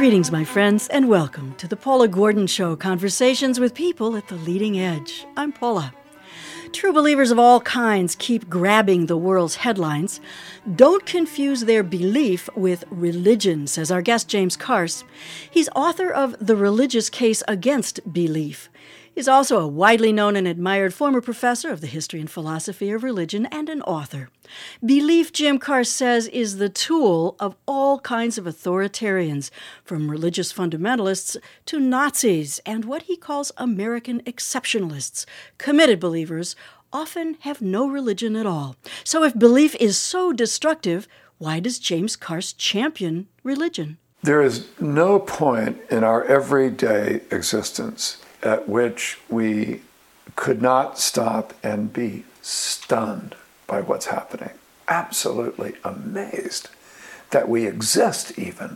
Greetings, my friends, and welcome to the Paula Gordon Show, conversations with people at the leading edge. I'm Paula. True believers of all kinds keep grabbing the world's headlines. Don't confuse their belief with religion, says our guest James Carse. He's author of The Religious Case Against Belief. He's also a widely known and admired former professor of the history and philosophy of religion and an author. Belief, Jim Carse says, is the tool of all kinds of authoritarians, from religious fundamentalists to Nazis and what he calls American exceptionalists. Committed believers often have no religion at all. So if belief is so destructive, why does James Carse champion religion? There is no point in our everyday existence at which we could not stop and be stunned by what's happening. Absolutely amazed that we exist even,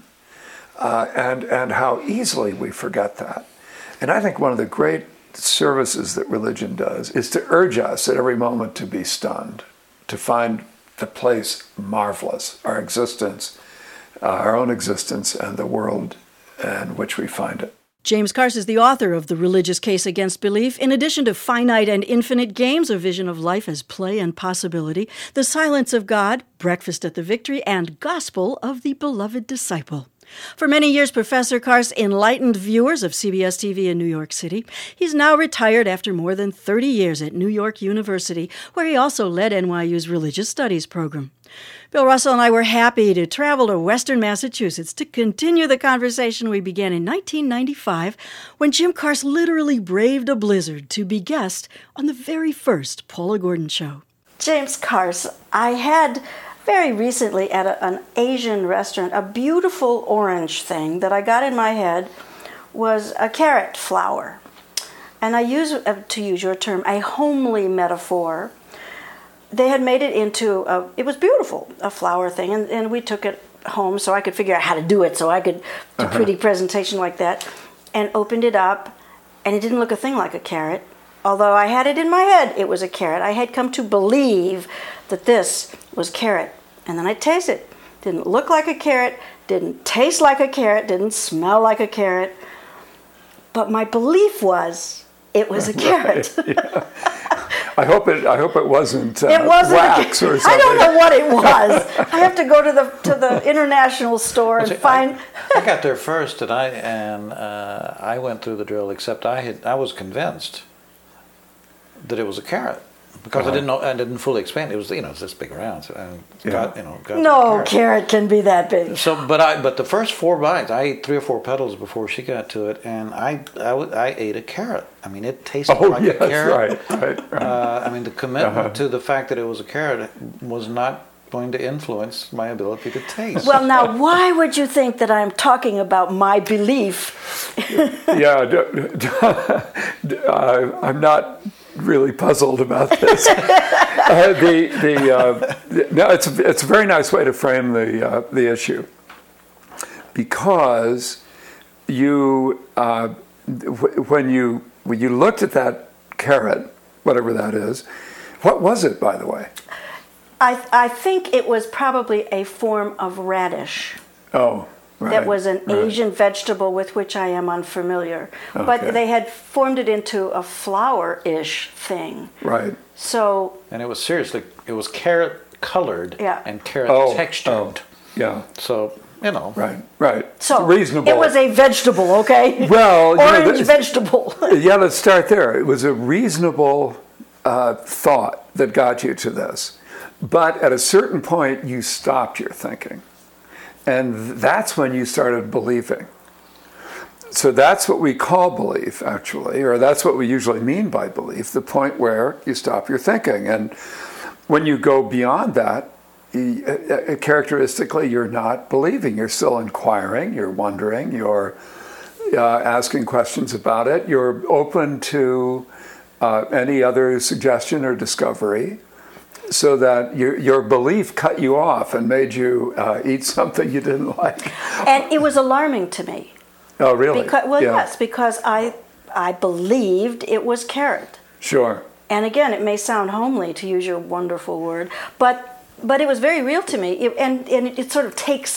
and how easily we forget that. And I think one of the great services that religion does is to urge us at every moment to be stunned, to find the place marvelous, our existence, our own existence, and the world in which we find it. James Carse is the author of The Religious Case Against Belief. In addition to Finite and Infinite Games, a vision of life as play and possibility, The Silence of God, Breakfast at the Victory, and Gospel of the Beloved Disciple. For many years, Professor Carse enlightened viewers of CBS TV in New York City. He's now retired after more than 30 years at New York University, where he also led NYU's Religious Studies program. Bill Russell and I were happy to travel to Western Massachusetts to continue the conversation we began in 1995 when Jim Carse literally braved a blizzard to be guest on the very first Paula Gordon Show. James Carse, I had very recently at an Asian restaurant a beautiful orange thing that I got in my head was a carrot flower. And I use, to use your term, a homely metaphor. They had made it into, it was beautiful, a flower thing, and we took it home so I could figure out how to do it, so I could do a pretty presentation like that, and opened it up, and it didn't look a thing like a carrot. Although I had it in my head, it was a carrot. I had come to believe that this was carrot. And then I tasted it. Didn't look like a carrot, didn't taste like a carrot, didn't smell like a carrot. But my belief was it was a carrot. Right, yeah. I hope it wasn't, it wasn't wax or something. I don't know what it was. I have to go to the international store and find. I got there first, and I went through the drill. Except I was convinced that it was a carrot because I didn't know. I didn't fully explain. It was it's this big around. So got no carrot can be that big. So, but the first 4 bites, I ate 3 or 4 petals before she got to it, and I ate a carrot. I mean, it tasted like a carrot. Right. I mean, the commitment to the fact that it was a carrot was not going to influence my ability to taste. Well, now, why would you think that I'm talking about my belief? I'm not really puzzled about this. No, it's a very nice way to frame the issue, because when you looked at that carrot, whatever that is, what was it, by the way? I think it was probably a form of radish. Oh, right. That was an Asian vegetable with which I am unfamiliar. Okay. But they had formed it into a flower-ish thing. Right. So. And it was carrot colored and carrot textured. Oh, yeah. So, Right. So reasonable. It was a vegetable, okay? Well, orange vegetable. Yeah, let's start there. It was a reasonable thought that got you to this. But at a certain point, you stopped your thinking. And that's when you started believing. So that's what we call belief, actually, or that's what we usually mean by belief, the point where you stop your thinking. And when you go beyond that, characteristically, you're not believing. You're still inquiring, you're wondering, you're asking questions about it, you're open to any other suggestion or discovery, so that your belief cut you off and made you eat something you didn't like. And it was alarming to me. Oh, really? Yes, because I believed it was carrot. Sure. And again, it may sound homely, to use your wonderful word, but it was very real to me. And it sort of takes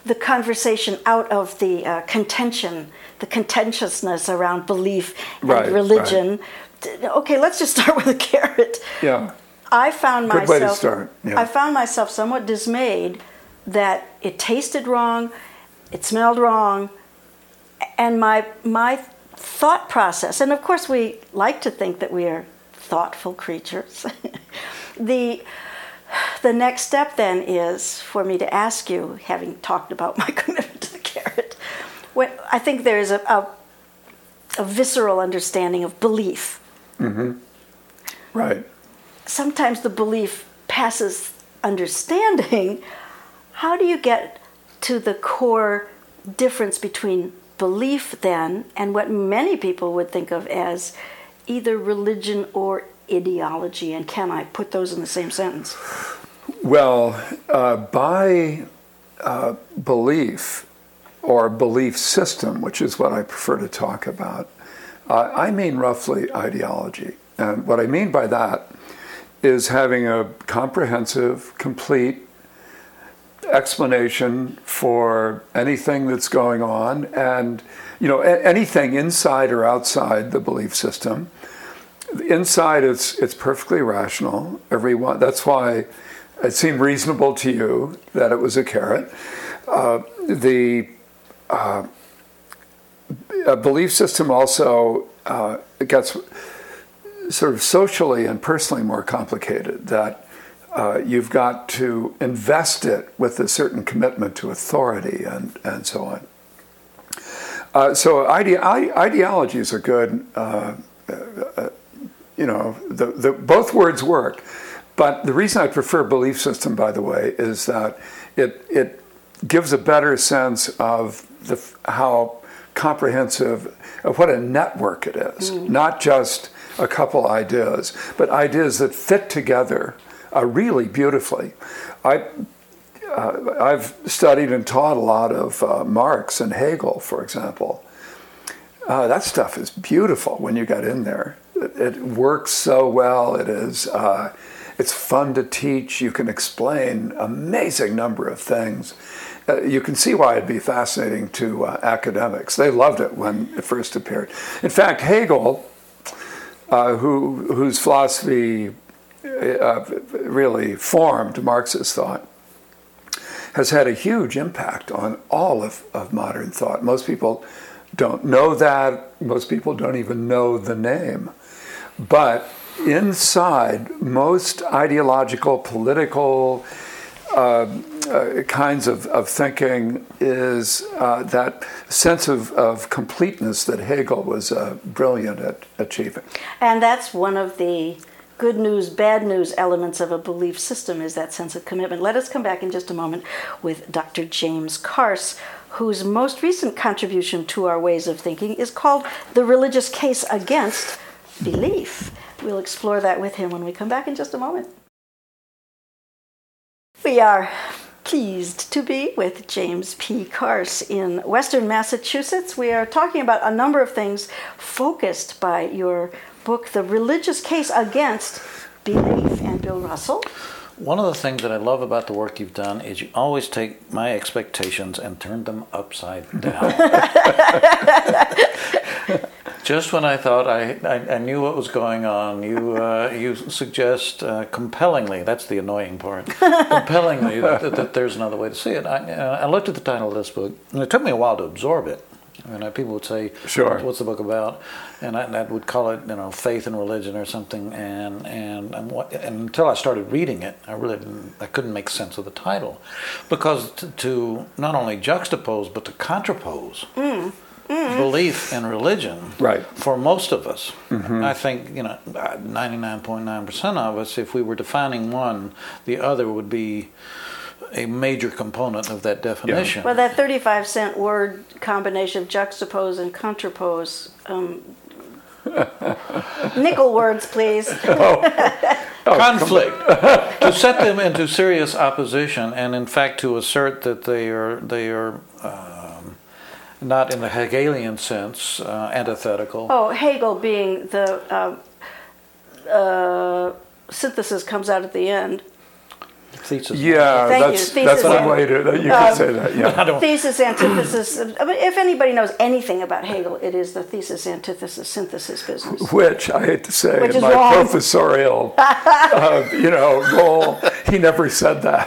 the conversation out of the contention, the contentiousness around belief and religion. Right. Okay, let's just start with a carrot. Yeah. I found Good way to start. Yeah. I found myself somewhat dismayed that it tasted wrong, it smelled wrong, and my thought process, and of course we like to think that we are thoughtful creatures. The next step then is for me to ask you, having talked about my commitment to the carrot, I think there is a visceral understanding of belief. Mm-hmm. Right. Sometimes the belief passes understanding. How do you get to the core difference between belief then and what many people would think of as either religion or ideology? And can I put those in the same sentence? Well, by belief or belief system, which is what I prefer to talk about, I mean roughly ideology. And what I mean by that is having a comprehensive, complete explanation for anything that's going on, and anything inside or outside the belief system. Inside, it's perfectly rational. Everyone. That's why it seemed reasonable to you that it was a carrot. The belief system also it gets sort of socially and personally more complicated. That you've got to invest it with a certain commitment to authority and so on. So ideologies are good. Both words work. But the reason I prefer belief system, by the way, is that it gives a better sense of how comprehensive, of what a network it is. Not just a couple ideas, but ideas that fit together really beautifully. I've studied and taught a lot of Marx and Hegel, for example. That stuff is beautiful when you get in there. It works so well. It is. It's fun to teach. You can explain an amazing number of things. You can see why it'd be fascinating to academics. They loved it when it first appeared. In fact, Hegel, whose philosophy really formed Marxist thought, has had a huge impact on all of modern thought. Most people don't know that. Most people don't even know the name. But inside most ideological, political kinds of thinking is that sense of completeness that Hegel was brilliant at achieving. And that's one of the good news, bad news elements of a belief system, is that sense of commitment. Let us come back in just a moment with Dr. James Carse, whose most recent contribution to our ways of thinking is called The Religious Case Against Belief. We'll explore that with him when we come back in just a moment. We are pleased to be with James P. Carse in Western Massachusetts. We are talking about a number of things focused by your book, The Religious Case Against Belief. And Bill Russell? One of the things that I love about the work you've done is you always take my expectations and turn them upside down. Just when I thought I knew what was going on, you suggest compellingly, that's the annoying part, compellingly that there's another way to see it. I looked at the title of this book, and it took me a while to absorb it. People would say, "Sure, what's the book about?" And I would call it, faith and religion or something. And until I started reading it, I couldn't make sense of the title, because to not only juxtapose but to contrapose belief and religion, right, for most of us, I think 99.9% of us, if we were defining one, the other would be a major component of that definition. Yeah. Well, that 35-cent word combination of juxtapose and contrapose. Nickel words, please. Conflict. To set them into serious opposition, and in fact to assert that they are not in the Hegelian sense antithetical. Oh, Hegel being the synthesis comes out at the end. Thesis. Yeah, Thank that's you. that's Thesis. one way to you can say that. Yeah. I don't. Thesis, antithesis. I mean, if anybody knows anything about Hegel, it is the thesis, antithesis, synthesis business. Which I hate to say, Which in is my wrong. professorial, role, he never said that.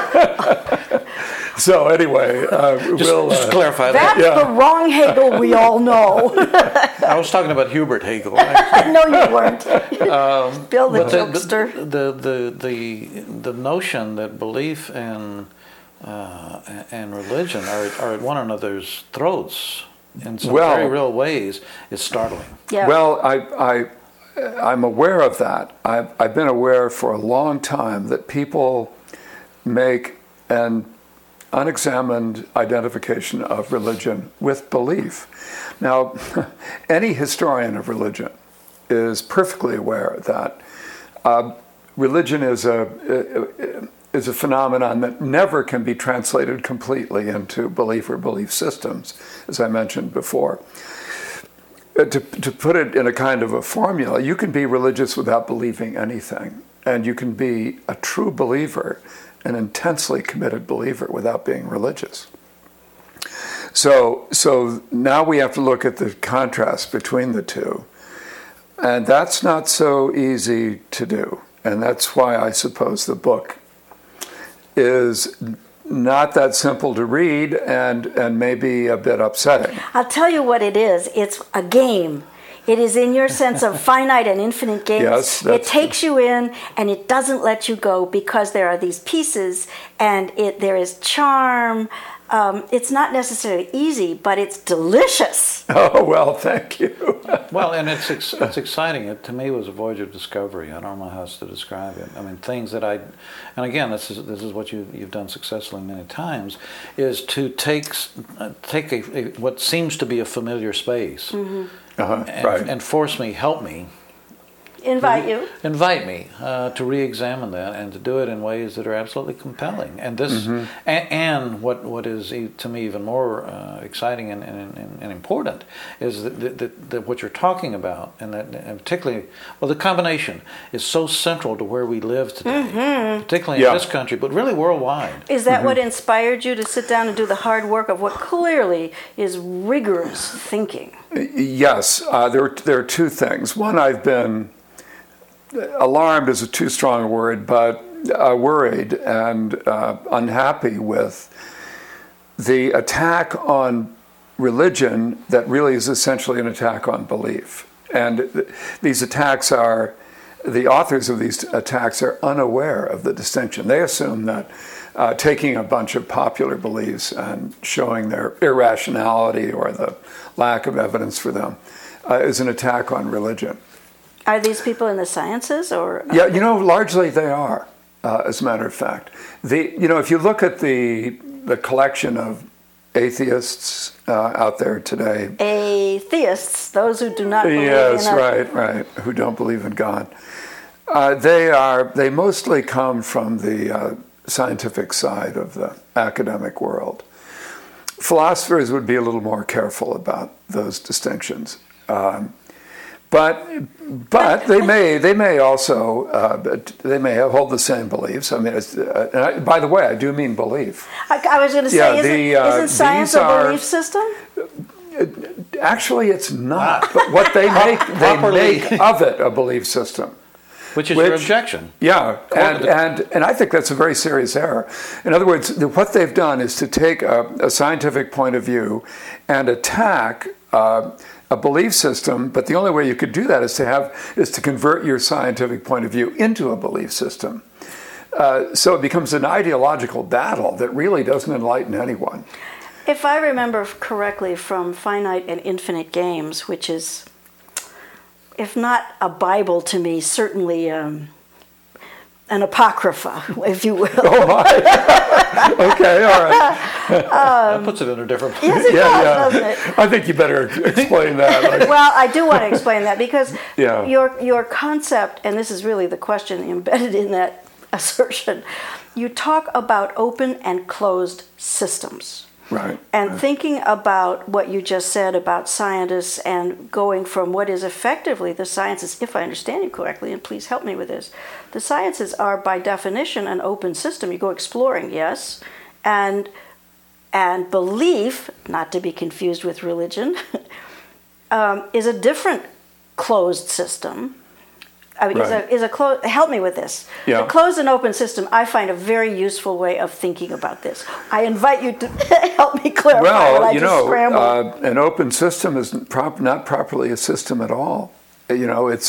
So anyway, we'll Just clarify That's that. the wrong Hegel we all know. I was talking about Hubert Hegel. No, you weren't. Bill the But jokester. the notion that belief and religion are at one another's throats in some Well- very real ways is startling. Yeah. Well, I'm aware of that. I've been aware for a long time that people make an unexamined identification of religion with belief. Now, any historian of religion is perfectly aware that religion is a phenomenon that never can be translated completely into belief or belief systems, as I mentioned before. To put it in a kind of a formula, you can be religious without believing anything, and you can be a true believer, an intensely committed believer, without being religious. So now we have to look at the contrast between the two, and that's not so easy to do, and that's why I suppose the book is not that simple to read and maybe a bit upsetting. I'll tell you what it is. It's a game. It is in your sense of finite and infinite games. Yes, it that's takes you in and it doesn't let you go because there are these pieces and there is charm. It's not necessarily easy, but it's delicious. Oh, well, thank you. Well, and it's exciting. It to me was a voyage of discovery. I don't know how else to describe it. I mean, things that and again, this is what you've done successfully many times, is to take what seems to be a familiar space, and help me. Invite you. Invite me to re-examine that and to do it in ways that are absolutely compelling. And this, and what is to me even more exciting and important is that what you're talking about, and particularly, well, the combination is so central to where we live today, particularly in this country, but really worldwide. Is that what inspired you to sit down and do the hard work of what clearly is rigorous thinking? Yes, there are two things. One, I've been alarmed is a too strong a word, but worried and unhappy with the attack on religion that really is essentially an attack on belief. And these attacks the authors of these attacks are unaware of the distinction. They assume that taking a bunch of popular beliefs and showing their irrationality or the lack of evidence for them is an attack on religion. Are these people in the sciences or? Yeah, largely they are, as a matter of fact. If you look at the collection of atheists out there today. Atheists, those who do not believe yes, in right, who don't believe in God. They mostly come from the scientific side of the academic world. Philosophers would be a little more careful about those distinctions. But they may also hold the same beliefs. I mean, by the way, I do mean belief. I was going to say, isn't science a belief system? Actually, it's not. But what they make of it a belief system. Which is your objection. Yeah, and I think that's a very serious error. In other words, what they've done is to take a scientific point of view and attack a belief system, but the only way you could do that is to convert your scientific point of view into a belief system. So it becomes an ideological battle that really doesn't enlighten anyone. If I remember correctly from Finite and Infinite Games, which is, if not a Bible to me, certainly an apocrypha, if you will. Oh my! Okay, all right. That puts it in a different place. Yes, it does, doesn't it? I think you better explain that. Well, I do want to explain that because Yeah. your concept, and this is really the question embedded in that assertion, you talk about open and closed systems. Right. And thinking about what you just said about scientists and going from what is effectively the sciences, if I understand you correctly, and please help me with this, the sciences are by definition an open system. You go exploring, yes, and belief, not to be confused with religion, is a different closed system. I mean, Right. is a closed. Help me with this. Yeah. The closed and open system, I find a very useful way of thinking about this. I invite you to help me clarify what Well, I you just know, scrambled. an open system is not properly a system at all. You know, it's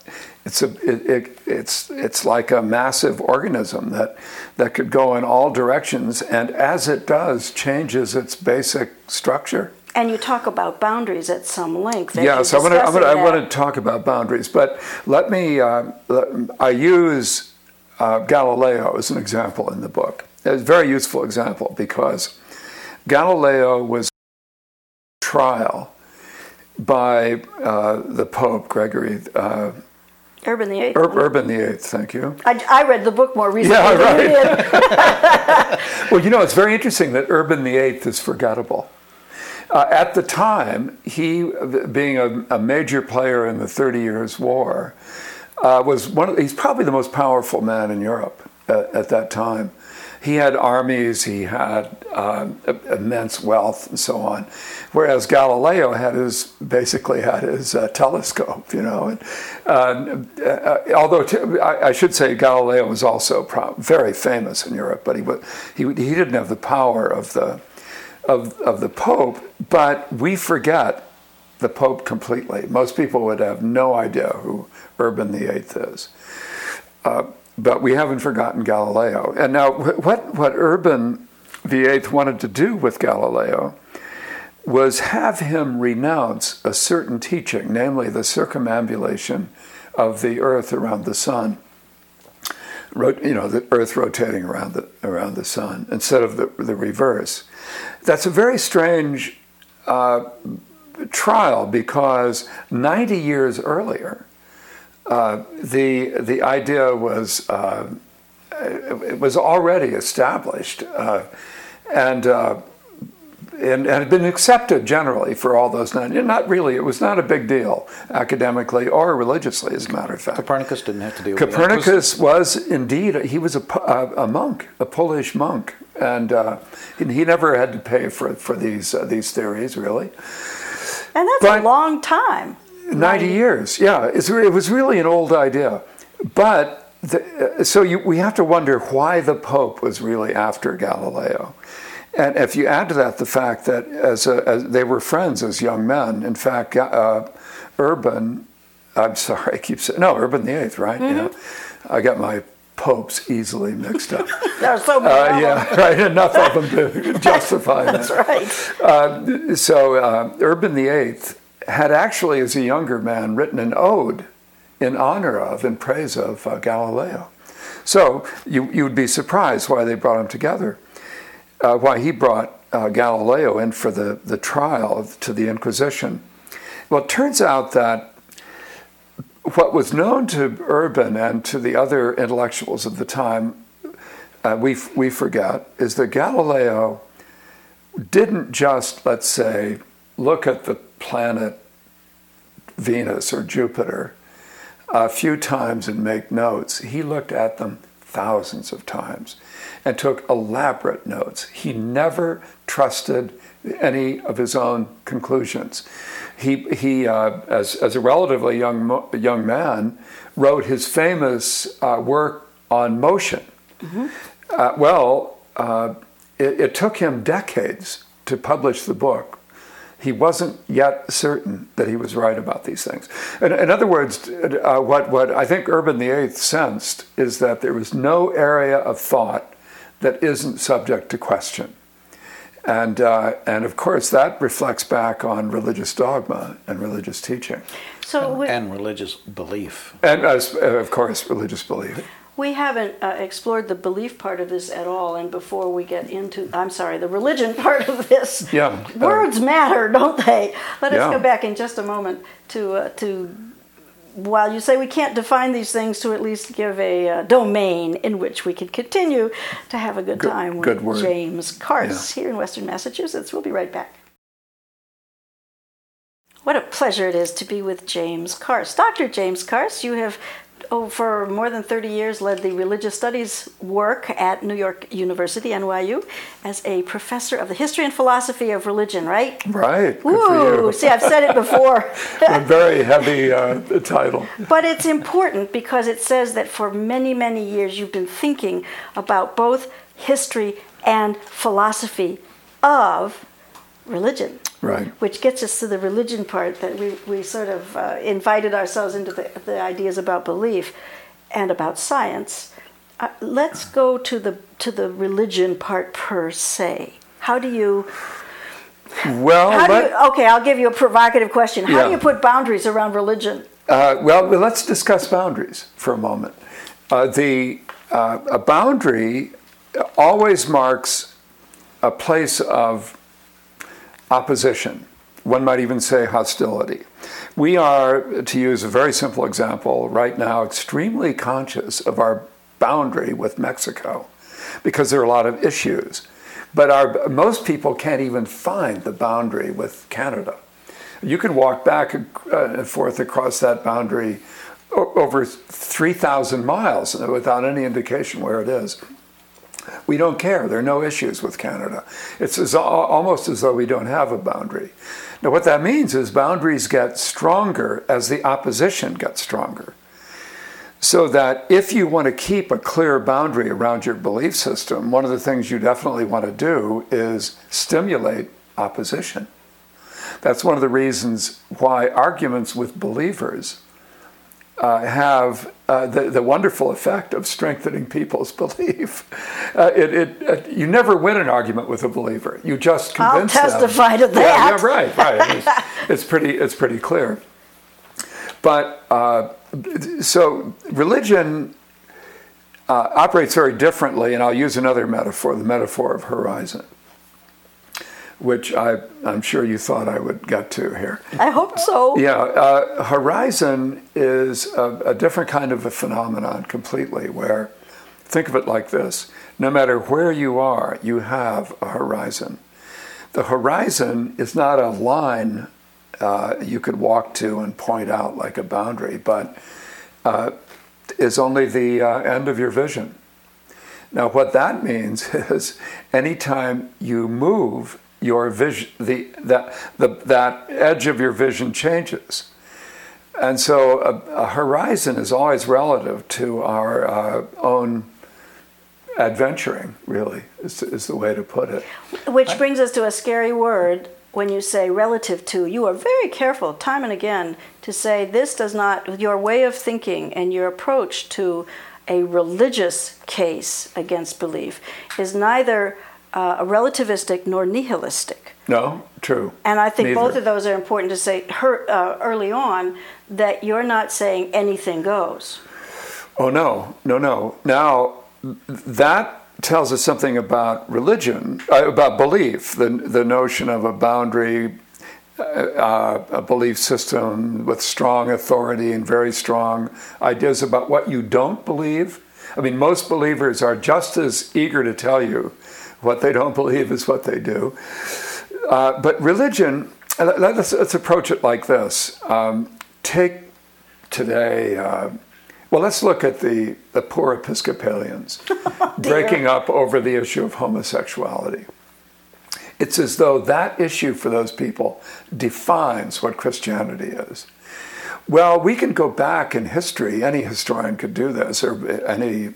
like a massive organism that could go in all directions, and as it does, changes its basic structure. And you talk about boundaries at some length. Yes, I want to talk about boundaries, but let me. I use Galileo as an example in the book. It's a very useful example because Galileo was trial by the Pope Gregory. Urban VIII. Urban VIII, thank you. I read the book more recently Yeah, than you did. Well, you know, it's very interesting that Urban VIII is forgettable. At the time, he, being a major player in the 30 Years' War, he's probably the most powerful man in Europe at that time. He had armies, he had immense wealth, and so on. Whereas Galileo basically had his telescope, you know. And, although I should say Galileo was also very famous in Europe, but he didn't have the power of the Pope. But we forget the Pope completely. Most people would have no idea who Urban VIII is. But we haven't forgotten Galileo. And now what Urban VIII wanted to do with Galileo was have him renounce a certain teaching, namely the circumambulation of the Earth around the sun. You know, the Earth rotating around the sun instead of the reverse. That's a very strange trial because 90 years earlier, the idea was it was already established and had been accepted generally for all those 90. Not really. It was not a big deal academically or religiously, as a matter of fact. Copernicus didn't have to deal with it. Copernicus was indeed, he was a monk, a Polish monk, and he never had to pay for these theories, really. And that's a long time. 90 years, yeah. It was really an old idea. But, we have to wonder why the Pope was really after Galileo. And if you add to that the fact that as they were friends as young men, in fact, Urban VIII, right? Mm-hmm. Yeah. I got my popes easily mixed up. There are so many. Yeah, right. Enough of them to justify that. That's right. Urban VIII had actually, as a younger man, written an ode in honor of and praise of Galileo. So you would be surprised why they brought them together. Why he brought Galileo in for the trial to the Inquisition. Well, it turns out that what was known to Urban and to the other intellectuals of the time, we forget, is that Galileo didn't just, let's say, look at the planet Venus or Jupiter a few times and make notes. He looked at them thousands of times and took elaborate notes. He never trusted any of his own conclusions. He as a relatively young man, wrote his famous work on motion. Mm-hmm. It took him decades to publish the book. He wasn't yet certain that he was right about these things. In other words, what I think Urban VIII sensed is that there was no area of thought that isn't subject to question. And of course, that reflects back on religious dogma and religious teaching. And religious belief. And, of course, religious belief. We haven't explored the belief part of this at all, and before we get into, the religion part of this, words matter, don't they? Let us go back in just a moment to while you say we can't define these things, to at least give a domain in which we can continue to have a good time with James Carse here in Western Massachusetts. We'll be right back. What a pleasure it is to be with James Carse. Dr. James Carse, you have for more than 30 years led the religious studies work at New York University, NYU, as a professor of the history and philosophy of religion, right? Right. Good for you. See, I've said it before. A very heavy title. But it's important because it says that for many, many years you've been thinking about both history and philosophy of religion. Right. Which gets us to the religion part that we sort of invited ourselves into the ideas about belief and about science. Let's go to the religion part per se. How do you... okay, I'll give you a provocative question. How do you put boundaries around religion? Well, let's discuss boundaries for a moment. A boundary always marks a place of opposition. One might even say hostility. We are, to use a very simple example, right now extremely conscious of our boundary with Mexico because there are a lot of issues. But most people can't even find the boundary with Canada. You can walk back and forth across that boundary over 3,000 miles without any indication where it is. We don't care. There are no issues with Canada. It's almost as though we don't have a boundary. Now, what that means is boundaries get stronger as the opposition gets stronger. So that if you want to keep a clear boundary around your belief system, one of the things you definitely want to do is stimulate opposition. That's one of the reasons why arguments with believers have the wonderful effect of strengthening people's belief. You never win an argument with a believer. You just convince them. I'll testify to that. Yeah, right. I mean, it's pretty clear. But so religion operates very differently, and I'll use another metaphor, the metaphor of horizon, which I'm sure you thought I would get to here. I hope so. Yeah, horizon is a different kind of a phenomenon completely, where, think of it like this, no matter where you are, you have a horizon. The horizon is not a line you could walk to and point out like a boundary, but is only the end of your vision. Now, what that means is anytime you move, your vision, that edge of your vision changes. And so a horizon is always relative to our own adventuring, really, is the way to put it. Which brings us to a scary word when you say relative to. You are very careful time and again to say this does not, your way of thinking and your approach to a religious case against belief is neither relativistic nor nihilistic. No, true. And I think Neither. both of those are important to say early on, that you're not saying anything goes. Oh, no. Now, that tells us something about religion, about belief, the notion of a boundary, a belief system with strong authority and very strong ideas about what you don't believe. I mean, most believers are just as eager to tell you what they don't believe is what they do. But religion, let's approach it like this. Take today, well, let's look at the poor Episcopalians breaking up over the issue of homosexuality. It's as though that issue for those people defines what Christianity is. Well, we can go back in history, any historian could do this, or any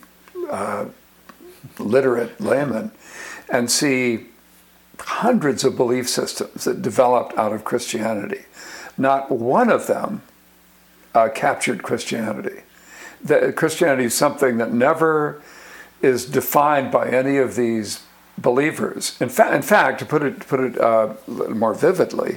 literate layman, and see hundreds of belief systems that developed out of Christianity. Not one of them captured Christianity. Christianity is something that never is defined by any of these believers. In fact, to put it more vividly,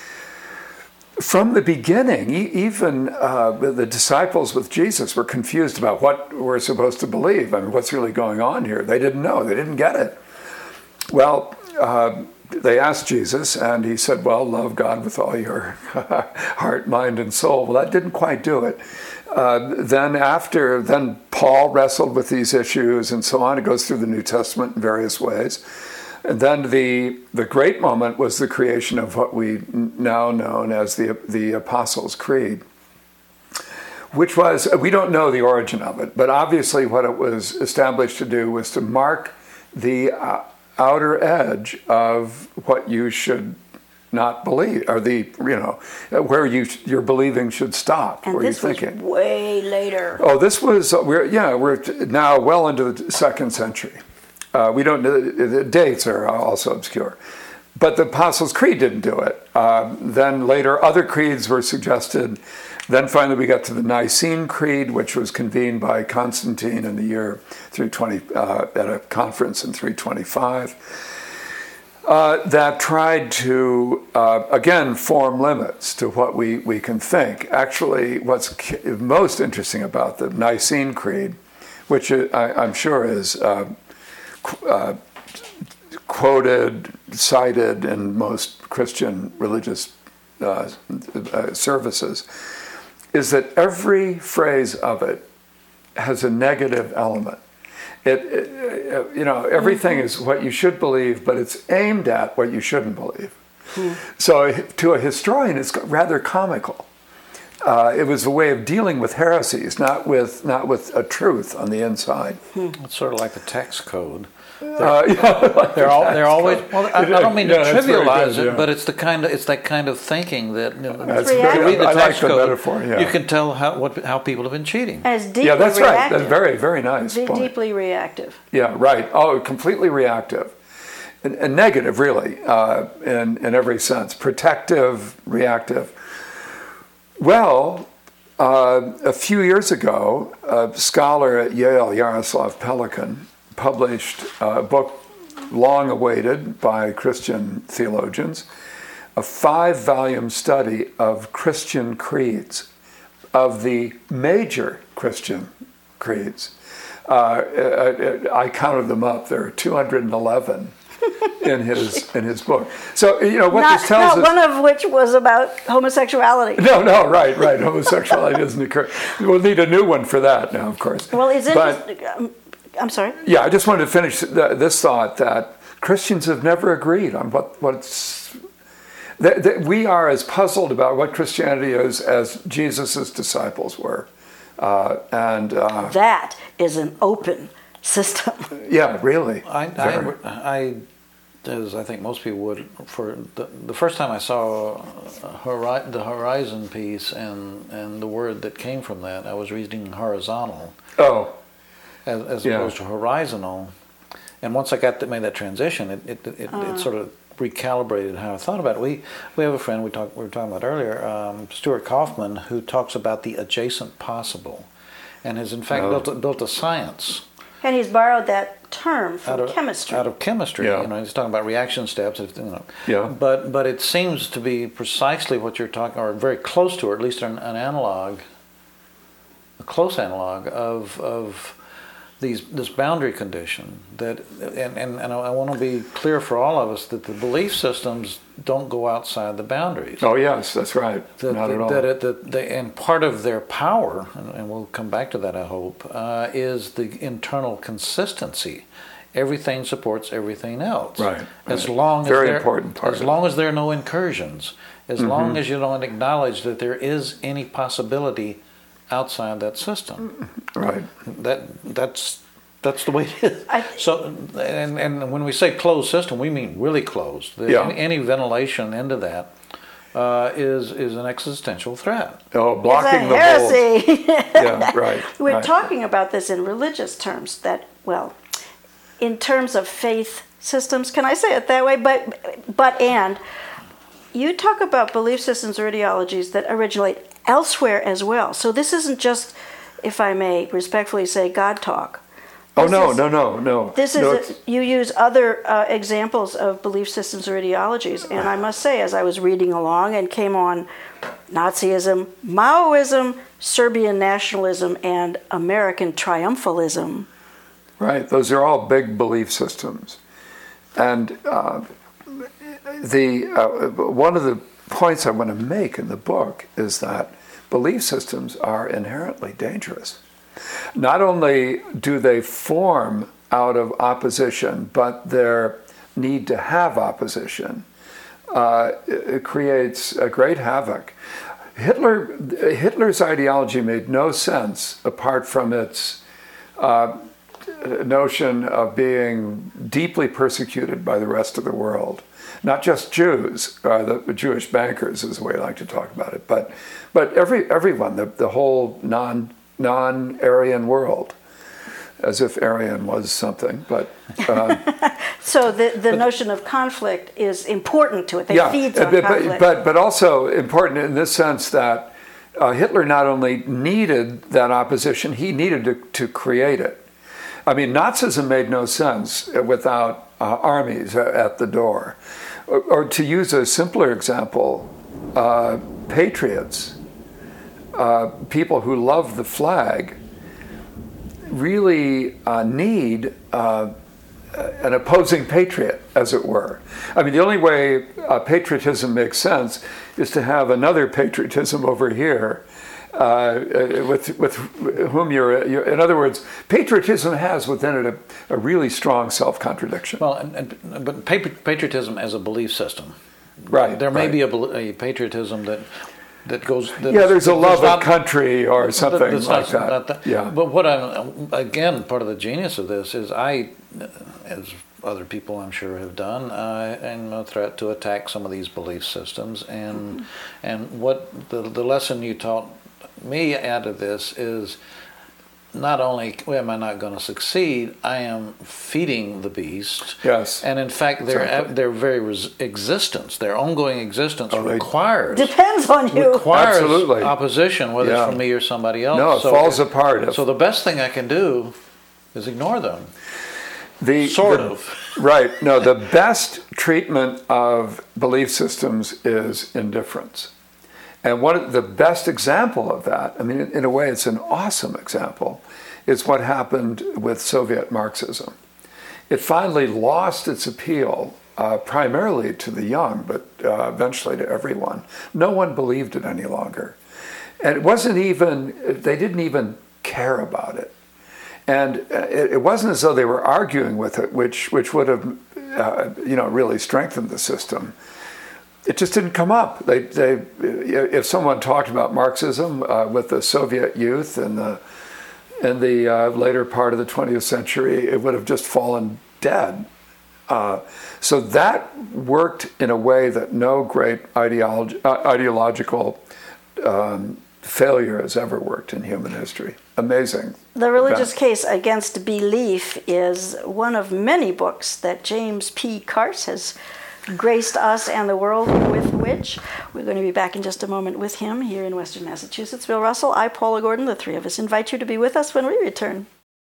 from the beginning, even the disciples with Jesus were confused about what we're supposed to believe. I mean, what's really going on here? They didn't know. They didn't get it. Well, they asked Jesus, and he said, well, love God with all your heart, mind, and soul. Well, that didn't quite do it. Then Paul wrestled with these issues and so on. It goes through the New Testament in various ways. And then the great moment was the creation of what we now know as the Apostles' Creed, which was, we don't know the origin of it, but obviously what it was established to do was to mark the outer edge of what you should not believe, or where your believing should stop. And this was way later. Oh, this was we're now well into the 2nd century. We don't know, the dates are also obscure, but the Apostles' Creed didn't do it. Then later, other creeds were suggested. Then finally, we got to the Nicene Creed, which was convened by Constantine in the year 320 at a conference in 325. That tried to, again, form limits to what we can think. Actually, what's most interesting about the Nicene Creed, which I'm sure is quoted, cited in most Christian religious services, is that every phrase of it has a negative element. Everything is what you should believe, but it's aimed at what you shouldn't believe. So to a historian, it's rather comical. It was a way of dealing with heresies, not with a truth on the inside. It's sort of like the tax code. They're always. Well, I don't mean to trivialize it, but it's that kind of thinking that you read the tax code. Metaphor, you can tell how people have been cheating. As deeply that's reactive. right. That's very, very nice. Deeply reactive. Yeah, right. Oh, completely reactive, and negative, really, in every sense. Protective, reactive. Well, a few years ago, a scholar at Yale, Yaroslav Pelikan, published a book long awaited by Christian theologians, a 5-volume study of Christian creeds, of the major Christian creeds. I counted them up. There are 211 in his book. So what this tells us. Not one of which was about homosexuality. No, right. Homosexuality doesn't occur. We'll need a new one for that now, of course. Well, is it? I'm sorry? Yeah, I just wanted to finish this thought that Christians have never agreed on what's... we are as puzzled about what Christianity is as Jesus' disciples were. That is an open system. Yeah, really. As I think most people would, for the first time I saw the horizon piece and the word that came from that, I was reading horizontal. Oh. As opposed to horizontal, and once I made that transition, it sort of recalibrated how I thought about it. We have a friend we were talking about earlier, Stuart Kaufman, who talks about the adjacent possible, and has in fact built a science. And he's borrowed that term from chemistry. Out of chemistry, he's talking about reaction steps. Yeah. But it seems to be precisely what you're talking, or very close to, or at least an analog, a close analog of this boundary condition that, and I want to be clear for all of us that the belief systems don't go outside the boundaries. Oh yes, that's right. Not at all. And part of their power, and we'll come back to that, I hope, is the internal consistency. Everything supports everything else. Right. As long important part. As long as there are no incursions, as long as you don't acknowledge that there is any possibility outside that system. Right. That's the way it is. So, and when we say closed system, we mean really closed. Any ventilation into that is an existential threat. Oh, blocking the heresy. Yeah, right. We're talking about this in religious terms. In terms of faith systems, can I say it that way? But you talk about belief systems or ideologies that originate elsewhere as well. So this isn't just, if I may respectfully say, God talk. No. This is you use other examples of belief systems or ideologies, and I must say, as I was reading along and came on Nazism, Maoism, Serbian nationalism, and American triumphalism. Right, those are all big belief systems, and one of the points I want to make in the book is that belief systems are inherently dangerous. Not only do they form out of opposition, but their need to have opposition it creates a great havoc. Hitler's ideology made no sense apart from its notion of being deeply persecuted by the rest of the world. Not just Jews, the Jewish bankers is the way I like to talk about it, but everyone, the whole non-Aryan world, as if Aryan was something, but... So the notion of conflict is important to it. It feeds on conflict. But also important in this sense that Hitler not only needed that opposition, he needed to create it. I mean, Nazism made no sense without armies at the door. Or to use a simpler example, patriots, people who love the flag, really need an opposing patriot, as it were. I mean, the only way patriotism makes sense is to have another patriotism over here with whom you're. In other words, patriotism has within it a really strong self-contradiction. Well, but patriotism as a belief system. Right. There may be a patriotism that goes... there's a love of country or something like that. Yeah. But again, part of the genius of this is as other people I'm sure have done, am a threat to attack some of these belief systems. And what the lesson you taught me out of this is not only am I not going to succeed, I am feeding the beast. Yes. And in fact, their very existence, their ongoing existence requires... Depends on you. Requires Absolutely. Opposition, whether it's from me or somebody else. No, it falls apart. So the best thing I can do is ignore them. Right. No, the best treatment of belief systems is indifference. And the best example of that, I mean, in a way, it's an awesome example, is what happened with Soviet Marxism. It finally lost its appeal, primarily to the young, but eventually to everyone. No one believed it any longer. And they didn't even care about it. And it wasn't as though they were arguing with it, which would have, really strengthened the system. It just didn't come up. If someone talked about Marxism with the Soviet youth in the later part of the 20th century, it would have just fallen dead. So that worked in a way that no great ideological failure has ever worked in human history. Amazing. The Religious Case Against Belief is one of many books that James P. Carse has graced us and the world with, which we're going to be back in just a moment with him here in Western Massachusetts. Bill Russell, I, Paula Gordon, the three of us invite you to be with us when we return.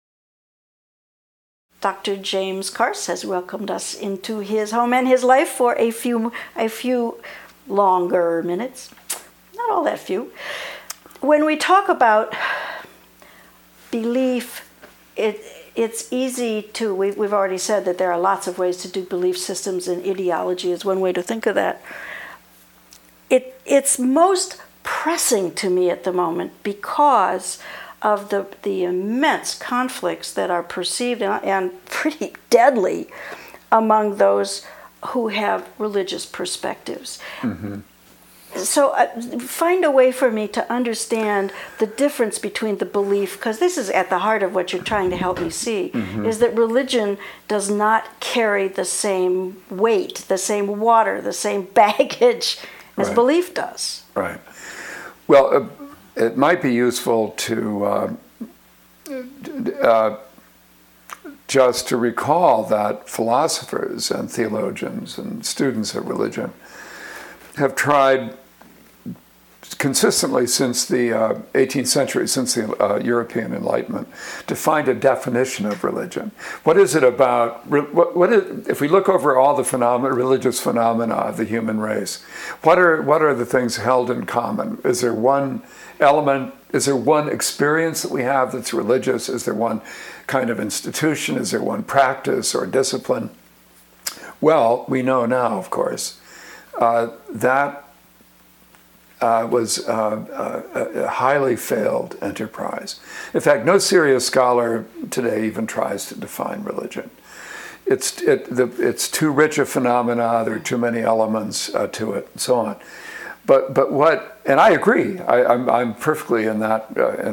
Dr. James Carse has welcomed us into his home and his life for a few longer minutes. Not all that few. When we talk about belief, it's easy to, we've already said that there are lots of ways to do belief systems, and ideology is one way to think of that. It's most pressing to me at the moment because of the immense conflicts that are perceived and pretty deadly among those who have religious perspectives. Mm-hmm. So find a way for me to understand the difference between the belief, because this is at the heart of what you're trying to help me see, is that religion does not carry the same weight, the same water, the same baggage as belief does. Right. Well, it might be useful to just to recall that philosophers and theologians and students of religion have tried consistently since the 18th century, since the European Enlightenment, to find a definition of religion. What is it about? If we look over all the religious phenomena of the human race, what are the things held in common? Is there one element? Is there one experience that we have that's religious? Is there one kind of institution? Is there one practice or discipline? Well, we know now, of course, that was a highly failed enterprise. In fact, no serious scholar today even tries to define religion. It's too rich a phenomena. There are too many elements to it, and so on. But what? And I agree. I'm perfectly in that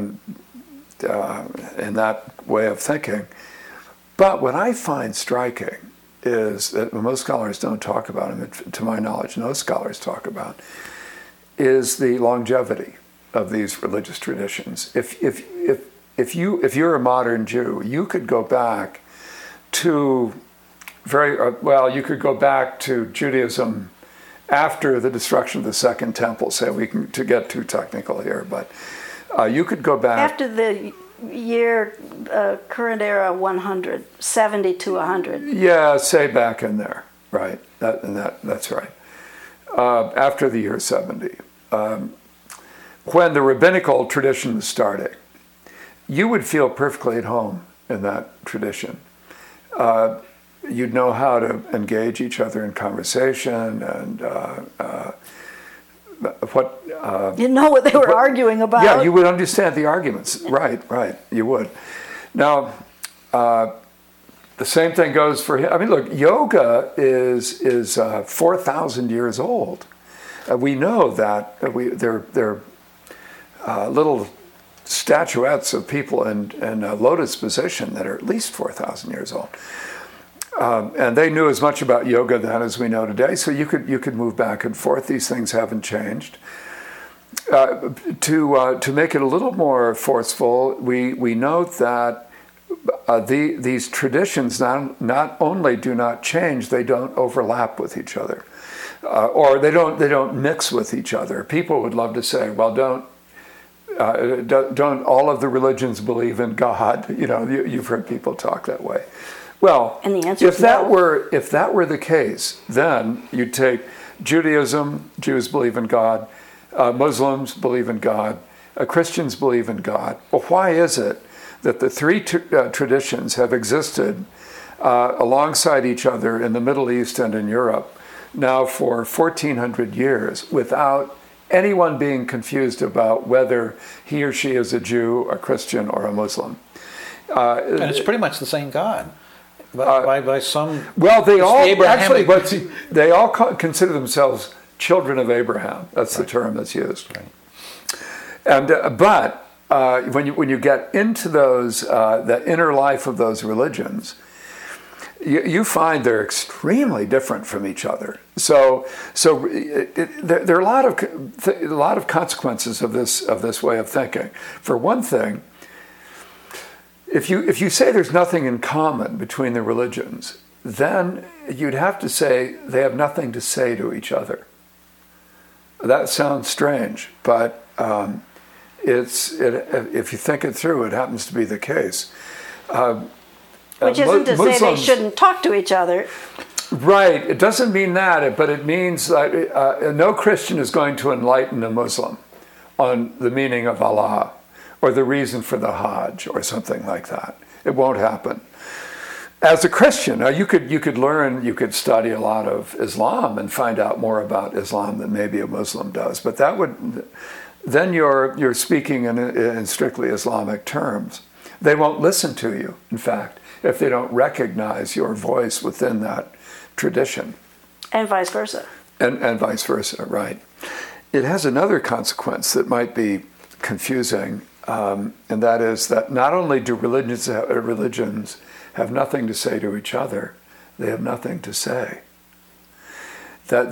way of thinking. But what I find striking is that most scholars don't talk about, and to my knowledge, no scholars talk about, is the longevity of these religious traditions. If you're a modern Jew, you could go back to you could go back to Judaism after the destruction of the Second Temple. Say to get too technical here, but you could go back after the year current era 100, 70 to 100. Yeah, say back in there, right? That's right. After the year 70, when the rabbinical tradition was starting, you would feel perfectly at home in that tradition. You'd know how to engage each other in conversation, and you know what they were arguing about. Yeah, you would understand the arguments. Right, you would. Now, the same thing goes for him. I mean, look, yoga is 4,000 years old. We know that they're little statuettes of people in a lotus position that are at least 4,000 years old. And they knew as much about yoga then as we know today. So you could move back and forth. These things haven't changed. To make it a little more forceful, we note that these traditions not only do not change, they don't overlap with each other, or they don't mix with each other. People would love to say, well, don't all of the religions believe in God? You know, you've heard people talk that way. Well, and the answer if that were the case, then you'd take Judaism, Jews believe in God, Muslims believe in God, Christians believe in God. Well, why is it that the three traditions have existed alongside each other in the Middle East and in Europe now for 1,400 years without anyone being confused about whether he or she is a Jew, a Christian, or a Muslim? And it's pretty much the same God. By some, well, they all actually, but they all consider themselves children of Abraham. That's the term that's used. Right. And but when you get into those the inner life of those religions, you find they're extremely different from each other. So there are a lot of consequences of this way of thinking. For one thing, if you say there's nothing in common between the religions, then you'd have to say they have nothing to say to each other. That sounds strange, but if you think it through, it happens to be the case. Which isn't to say they shouldn't talk to each other. Right. It doesn't mean that, but it means that no Christian is going to enlighten a Muslim on the meaning of Allah or the reason for the Hajj or something like that. It won't happen. As a Christian, you could study a lot of Islam and find out more about Islam than maybe a Muslim does. But then you're speaking in strictly Islamic terms. They won't listen to you, in fact, if they don't recognize your voice within that tradition. And vice versa. And vice versa, right. It has another consequence that might be confusing, and that is that not only do religions have nothing to say to each other, they have nothing to say. That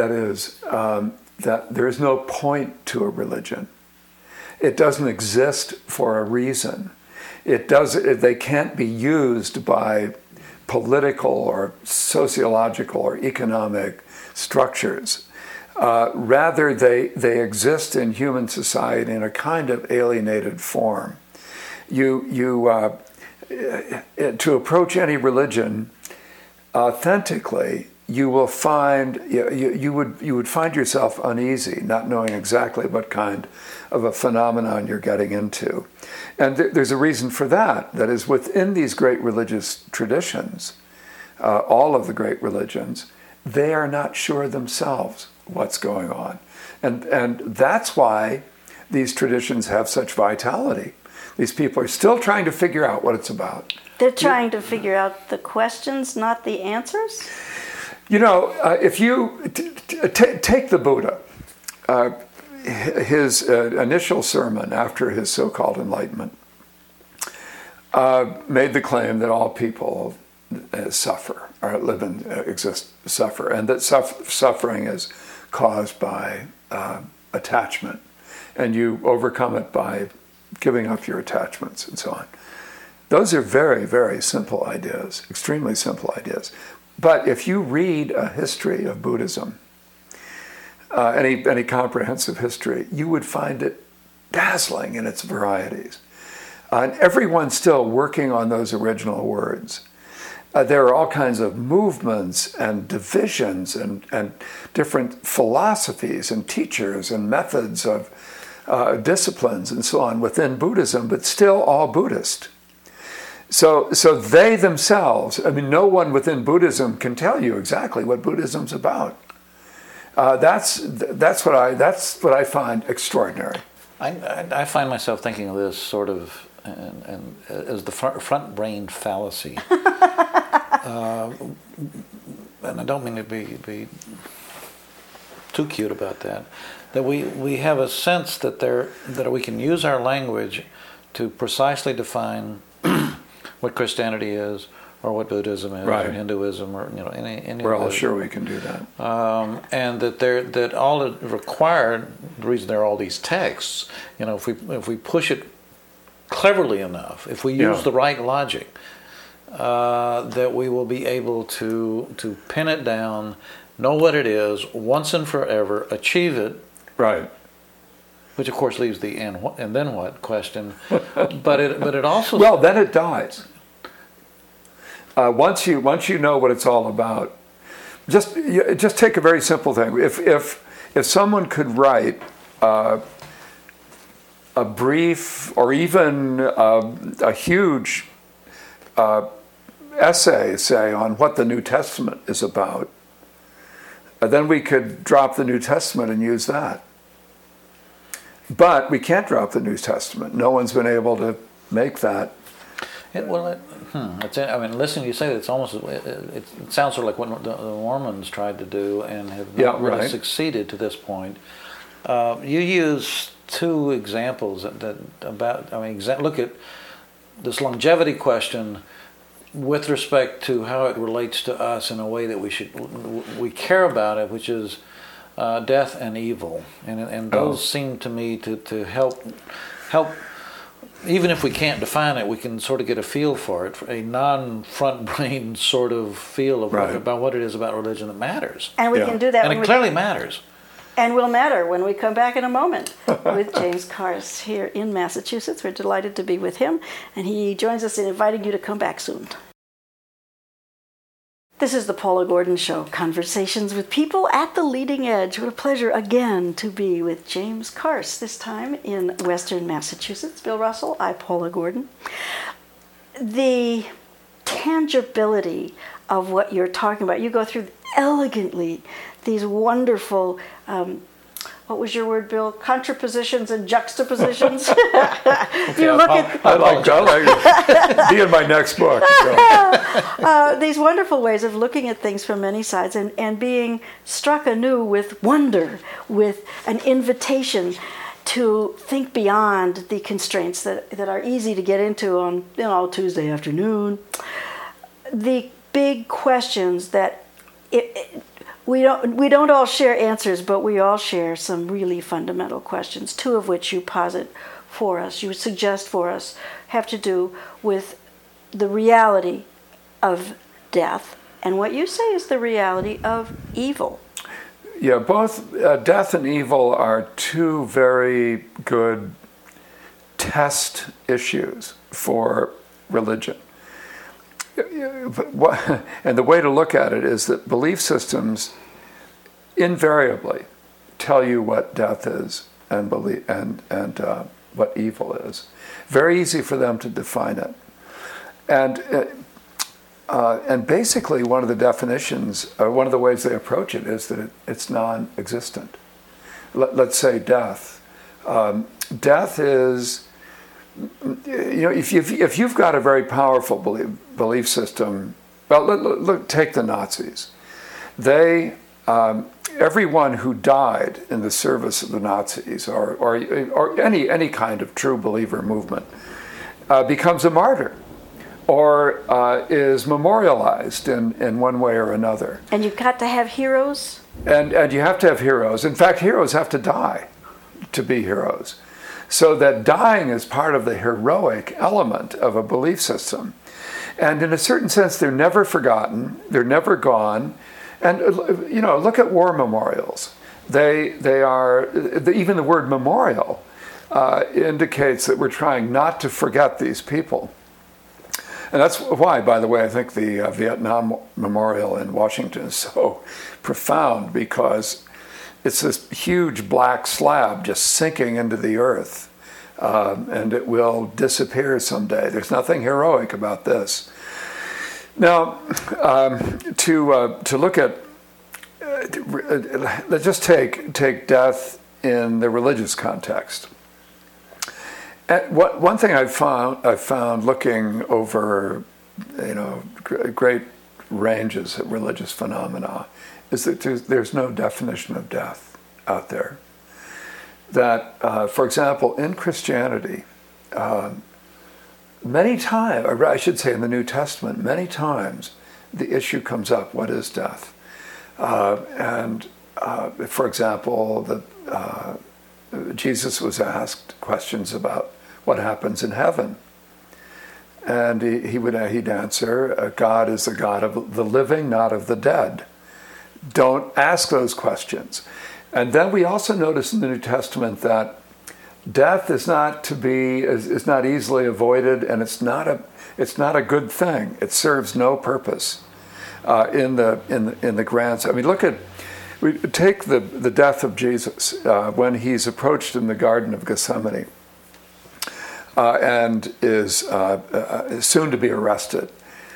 there is no point to a religion. It doesn't exist for a reason. They can't be used by political or sociological or economic structures. Rather, they exist in human society in a kind of alienated form. To approach any religion authentically, you will find you would find yourself uneasy, not knowing exactly what kind of a phenomenon you're getting into, and there's a reason for that. That is, within these great religious traditions, all of the great religions, they are not sure themselves what's going on. And that's why these traditions have such vitality. These people are still trying to figure out what it's about. They're trying to figure out the questions, not the answers? You know, if you take the Buddha, his initial sermon after his so-called enlightenment made the claim that all people suffer, or live and suffer, and that suffering is caused by attachment, and you overcome it by giving up your attachments and so on. Those are very, very simple ideas, extremely simple ideas. But if you read a history of Buddhism, any comprehensive history, you would find it dazzling in its varieties. And everyone's still working on those original words. There are all kinds of movements and divisions and different philosophies and teachers and methods of disciplines and so on within Buddhism, but still all Buddhist. So they themselves, I mean, no one within Buddhism can tell you exactly what Buddhism's about. That's what I find extraordinary. I find myself thinking of this sort of and as the front-brain fallacy. And I don't mean to be too cute about that. That we have a sense that we can use our language to precisely define what Christianity is, or what Buddhism is, right, or Hinduism, or any. We're all sure we can do that. And that all it required, the reason there are all these texts, if we push it cleverly enough, if we use the right logic, that we will be able to pin it down, know what it is once and forever, achieve it. Right. Which of course leaves the and then what question, but it also then it dies. Once you know what it's all about, just take a very simple thing. If someone could write a brief or even a huge essay, say, on what the New Testament is about, then we could drop the New Testament and use that. But we can't drop the New Testament. No one's been able to make that. Listening to you say that, it sounds sort of like what the Mormons tried to do and have not really succeeded to this point. You use two examples look at this longevity question with respect to how it relates to us in a way that we care about it, which is death and evil, and those seem to me to help. Even if we can't define it, we can sort of get a feel for it, a non-front brain sort of feel of about what it is about religion that matters. And we can do that. And it clearly matters. And will matter when we come back in a moment with James Carse here in Massachusetts. We're delighted to be with him, and he joins us in inviting you to come back soon. This is the Paula Gordon Show, conversations with people at the leading edge. What a pleasure again to be with James Carse, this time in Western Massachusetts. Bill Russell, I, Paula Gordon. The tangibility of what you're talking about, you go through elegantly these wonderful, what was your word, Bill? Contrapositions and juxtapositions. You look at. I like it. Be in my next book. These wonderful ways of looking at things from many sides and being struck anew with wonder, with an invitation to think beyond the constraints that are easy to get into on Tuesday afternoon. The big questions that we don't all share answers, but we all share some really fundamental questions, two of which you posit for us, you suggest for us, have to do with the reality of death and what you say is the reality of evil. Yeah, both death and evil are two very good test issues for religion. And the way to look at it is that belief systems invariably tell you what death is and what evil is. Very easy for them to define it. And And basically, one of the definitions, one of the ways they approach it is that it's non-existent. Let's say death. Death is, if you've got a very powerful belief system, well, look, take the Nazis. They, everyone who died in the service of the Nazis, or any kind of true believer movement, becomes a martyr, or is memorialized in one way or another. And you've got to have heroes? And you have to have heroes. In fact, heroes have to die to be heroes. So that dying is part of the heroic element of a belief system. And in a certain sense, they're never forgotten, they're never gone. And, look at war memorials. They are, even the word memorial indicates that we're trying not to forget these people. And that's why, by the way, I think the Vietnam Memorial in Washington is so profound, because it's this huge black slab just sinking into the earth, and it will disappear someday. There's nothing heroic about this. Now, to look at, let's just take death in the religious context. One thing I've found looking over, great ranges of religious phenomena, is that there's no definition of death out there. That, for example, in Christianity, many times, or I should say in the New Testament, many times the issue comes up: what is death? For example, Jesus was asked questions about what happens in heaven. And he'd answer, God is the God of the living, not of the dead. Don't ask those questions. And then we also notice in the New Testament that death is not easily avoided, and it's not a good thing. It serves no purpose in the grand. I mean, take the death of Jesus when he's approached in the Garden of Gethsemane and is soon to be arrested.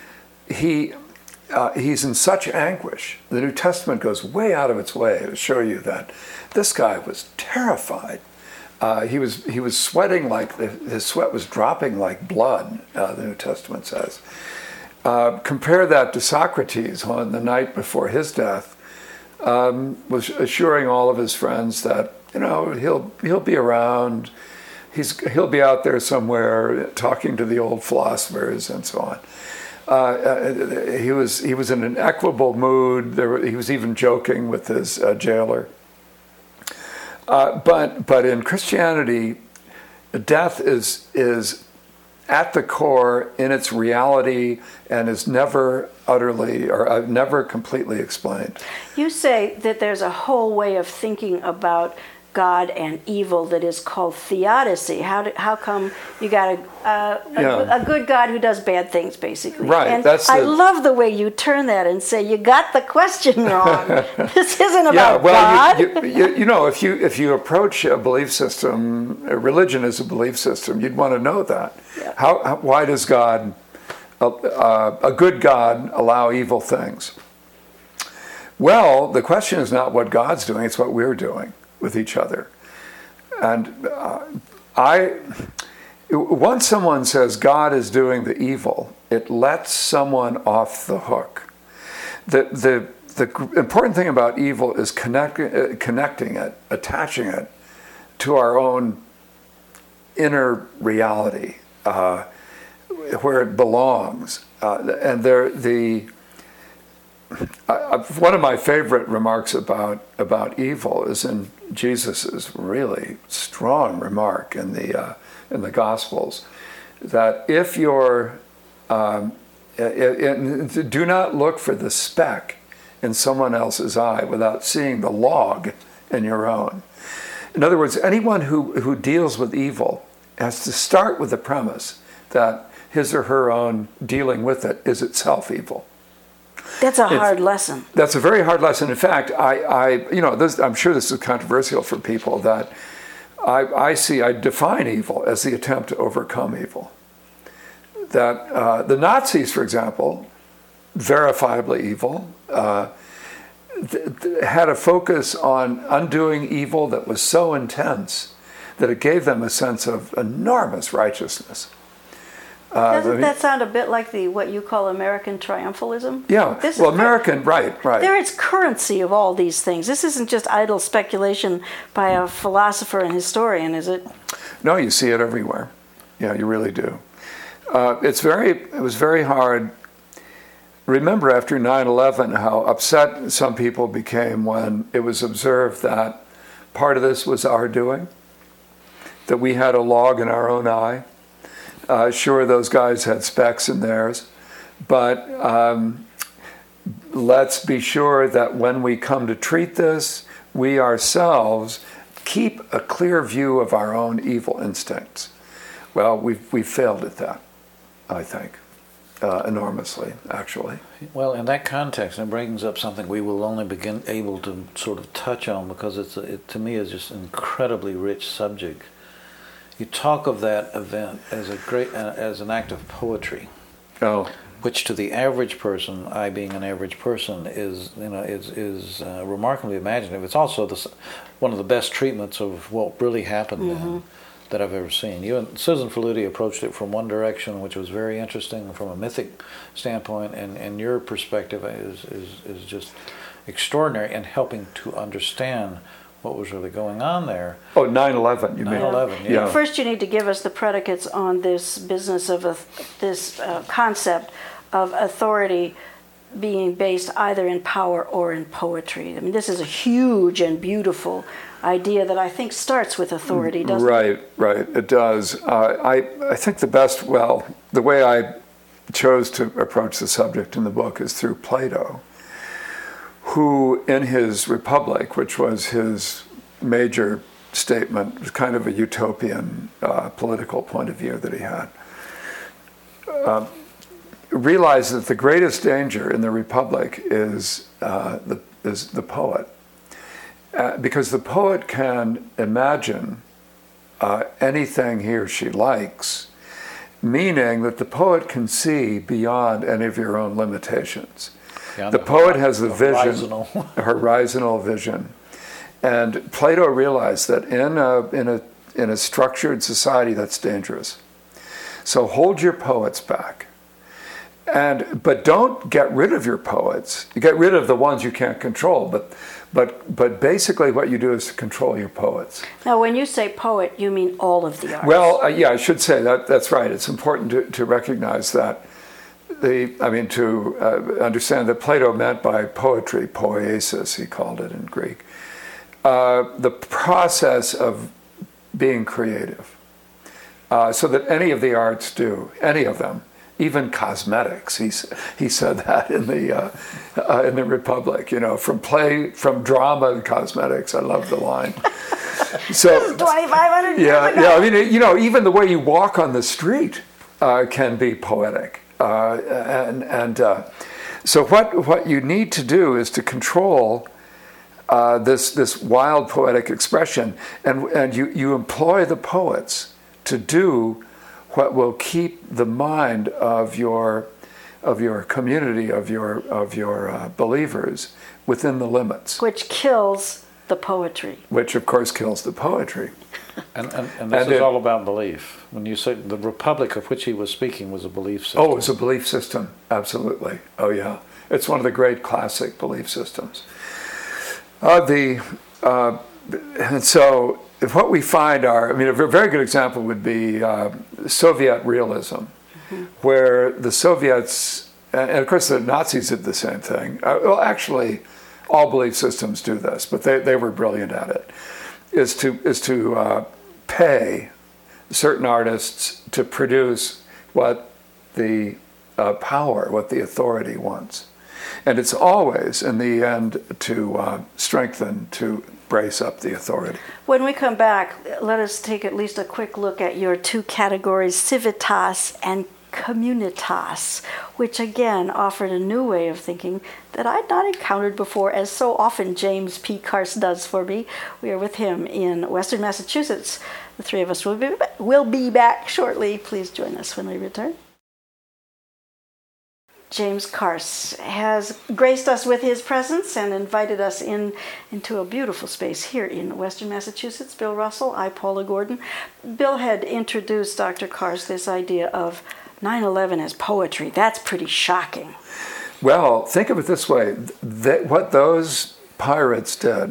He's in such anguish. The New Testament goes way out of its way to show you that this guy was terrified. He was sweating his sweat was dropping like blood, the New Testament says. Compare that to Socrates on the night before his death, was assuring all of his friends that he'll be around, he'll be out there somewhere talking to the old philosophers and so on. He was in an equable mood. He was even joking with his jailer. But in Christianity, death is at the core in its reality and is never utterly or never completely explained. You say that there's a whole way of thinking about God and evil that is called theodicy. How come you got a good God who does bad things, basically? Right. And I love the way you turn that and say you got the question wrong. This isn't about God. If you approach a belief system, a religion as a belief system, you'd want to know that. Yeah. Why does God, a good God, allow evil things? Well, the question is not what God's doing; it's what we're doing with each other. And once someone says God is doing the evil, it lets someone off the hook. The important thing about evil is connecting it, attaching it to our own inner reality, where it belongs. One of my favorite remarks about evil is in Jesus's really strong remark in the Gospels, that if you're do not look for the speck in someone else's eye without seeing the log in your own. In other words, anyone who deals with evil has to start with the premise that his or her own dealing with it is itself evil. That's a hard lesson. That's a very hard lesson. In fact, I'm sure this is controversial for people, that I define evil as the attempt to overcome evil. That the Nazis, for example, verifiably evil, had a focus on undoing evil that was so intense that it gave them a sense of enormous righteousness. Doesn't that sound a bit like what you call American triumphalism? Yeah, American, right. There is currency of all these things. This isn't just idle speculation by a philosopher and historian, is it? No, you see it everywhere. Yeah, you really do. It was very hard. Remember after 9/11 how upset some people became when it was observed that part of this was our doing, that we had a log in our own eye. Sure, those guys had specks in theirs, but let's be sure that when we come to treat this, we ourselves keep a clear view of our own evil instincts. Well, we've failed at that, I think, enormously, actually. Well, in that context, it brings up something we will only begin able to sort of touch on because it to me is just an incredibly rich subject. You talk of that event as as an act of poetry, which to the average person, I being an average person, is remarkably imaginative. It's also one of the best treatments of what really happened then that I've ever seen. You and Susan Faludi approached it from one direction, which was very interesting from a mythic standpoint, and your perspective is just extraordinary in helping to understand what was really going on there. Oh, 9/11, you mean? 9/11, yeah. First, you need to give us the predicates on this business of this concept of authority being based either in power or in poetry. I mean, this is a huge and beautiful idea that I think starts with authority, doesn't it? Right, it does. I think the way I chose to approach the subject in the book is through Plato, who in his Republic, which was his major statement, was kind of a utopian political point of view that he had, realized that the greatest danger in the Republic is the poet. Because the poet can imagine anything he or she likes, meaning that the poet can see beyond any of your own limitations. Yeah, the poet has the vision, horizontal vision. And Plato realized that in a structured society, that's dangerous. So hold your poets back. But don't get rid of your poets. You get rid of the ones you can't control, but basically what you do is to control your poets. Now, when you say poet, you mean all of the arts. Well, I should say that's right. It's important to recognize that. To understand that Plato meant by poetry, poiesis, he called it in Greek, the process of being creative. So that any of the arts do, any of them, even cosmetics. He said that in the Republic. From drama and cosmetics. I love the line. So this is 2,500 years ago. Yeah. I mean, even the way you walk on the street can be poetic. So what you need to do is to control this wild poetic expression, and you employ the poets to do what will keep the mind of your community, of your believers within the limits. Which kills the poetry. Which of course kills the poetry. And this is all about belief. When you say the Republic of which he was speaking was a belief system. Oh, it's a belief system, absolutely. Oh yeah, it's one of the great classic belief systems. And so what we find a very good example would be Soviet realism, where the Soviets, and of course the Nazis did the same thing. Well, actually, all belief systems do this, but they were brilliant at it. Is to pay certain artists to produce what the power, what the authority wants. And it's always, in the end, to strengthen, to brace up the authority. When we come back, let us take at least a quick look at your two categories, civitas and communitas, which again offered a new way of thinking that I'd not encountered before, as so often James P. Carse does for me. We are with him in Western Massachusetts. The three of us will be back shortly. Please join us when we return. James Carse has graced us with his presence and invited us into a beautiful space here in Western Massachusetts. Bill Russell, I, Paula Gordon. Bill had introduced Dr. Carse this idea of 9/11 as poetry. That's pretty shocking. Well, think of it this way. What those pirates did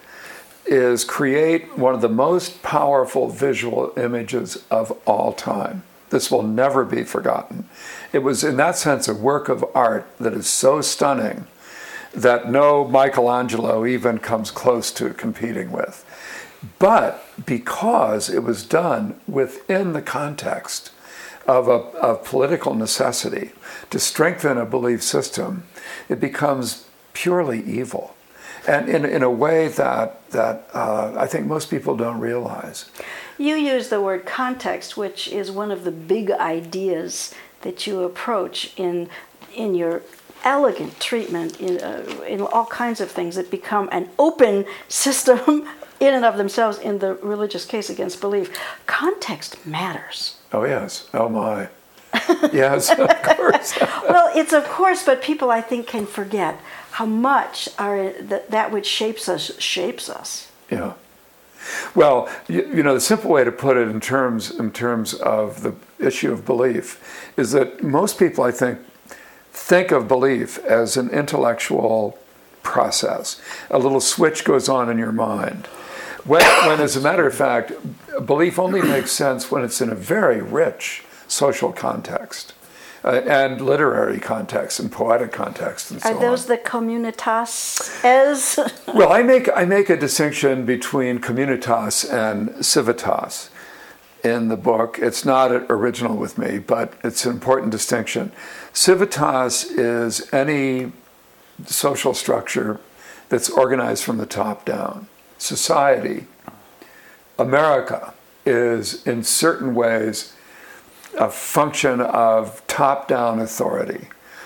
is create one of the most powerful visual images of all time. This will never be forgotten. It was, in that sense, a work of art that is so stunning that no Michelangelo even comes close to competing with. But because it was done within the context of political necessity to strengthen a belief system, it becomes purely evil. And in a way that I think most people don't realize. You use the word context, which is one of the big ideas that you approach in your elegant treatment in all kinds of things that become an open system in and of themselves in the religious case against belief. Context matters. Oh, yes. Oh, my. Yes, of course. Well, it's of course, but people, I think, can forget how much that which shapes us. Yeah. Well, you know, the simple way to put it in terms of the issue of belief is that most people, I think of belief as an intellectual process. A little switch goes on in your mind. When as a matter of fact, belief only makes sense when it's in a very rich social context and literary context and poetic context and so on. Are those the communitas as? Well, I make a distinction between communitas and civitas in the book. It's not original with me, but it's an important distinction. Civitas is any social structure that's organized from the top down. Society, America, is in certain ways a function of top-down authority.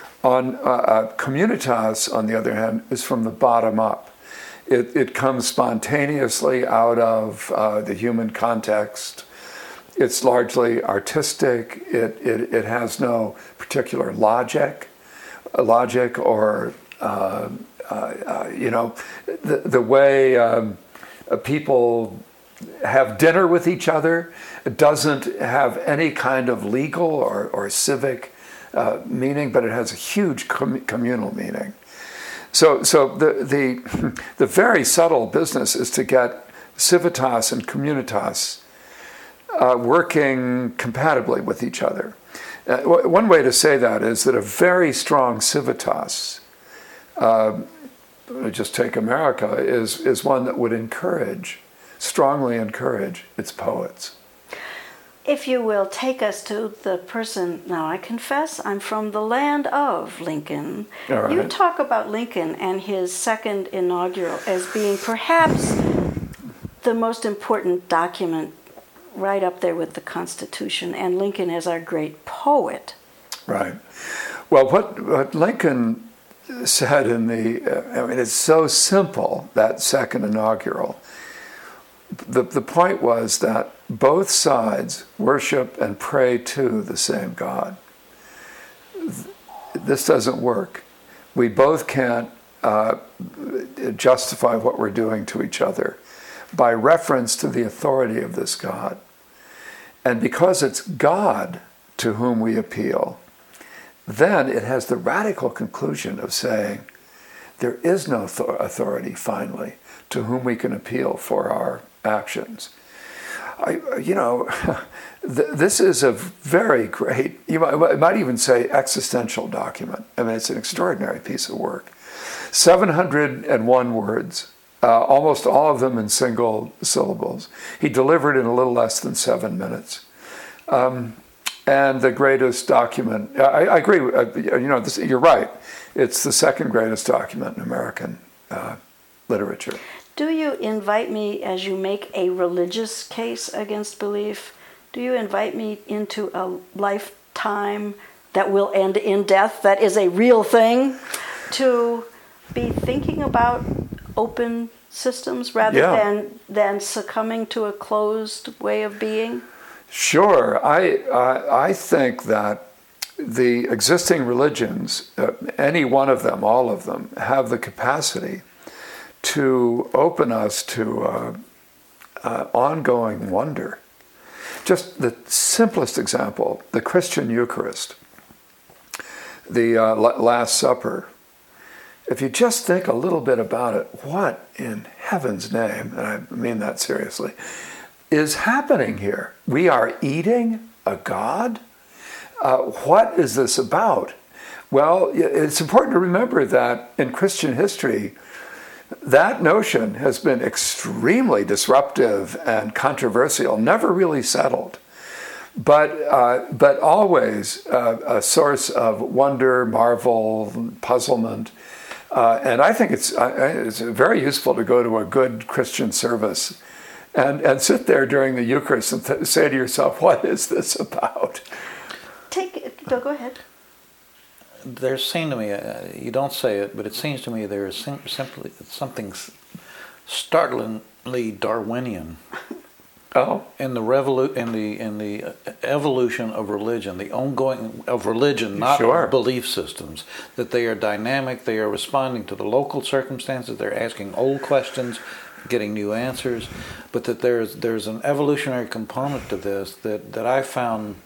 Communitas, on the other hand, is from the bottom up. It comes spontaneously out of the human context. It's largely artistic. It has no particular logic or the way people have dinner with each other. It doesn't have any kind of legal or civic meaning, but it has a huge communal meaning. So the very subtle business is to get civitas and communitas working compatibly with each other. One way to say that is that a very strong civitas, just take America, is one that would strongly encourage its poets. If you will, take us to the person. Now, I confess, I'm from the land of Lincoln. All right. You talk about Lincoln and his second inaugural as being perhaps the most important document, right up there with the Constitution, and Lincoln as our great poet. Right. Well, what Lincoln said it's so simple, that second inaugural. The point was that both sides worship and pray to the same God. This doesn't work. We both can't justify what we're doing to each other by reference to the authority of this God. And because it's God to whom we appeal, then it has the radical conclusion of saying there is no authority, finally, to whom we can appeal for our actions. This is a very great, you might even say existential document. I mean, it's an extraordinary piece of work. 701 words, almost all of them in single syllables. He delivered in a little less than 7 minutes. And the greatest document, I agree, you're right. It's the second greatest document in American literature. Do you invite me, as you make a religious case against belief, do you invite me into a lifetime that will end in death, that is a real thing, to be thinking about open systems rather than succumbing to a closed way of being? Sure. I think that the existing religions, any one of them, all of them, have the capacity to open us to ongoing wonder. Just the simplest example, the Christian Eucharist, the Last Supper. If you just think a little bit about it, what in heaven's name, and I mean that seriously, is happening here? We are eating a God? What is this about? Well, it's important to remember that in Christian history, that notion has been extremely disruptive and controversial, never really settled, but always a source of wonder, marvel, puzzlement. And I think it's very useful to go to a good Christian service and sit there during the Eucharist and say to yourself, what is this about? Go ahead. There seemed to me, you don't say it, but it seems to me there is simply something startlingly Darwinian in the evolution of religion, the ongoing of religion, not of belief systems. That they are dynamic, they are responding to the local circumstances, they're asking old questions, getting new answers, but that there's an evolutionary component to this that I found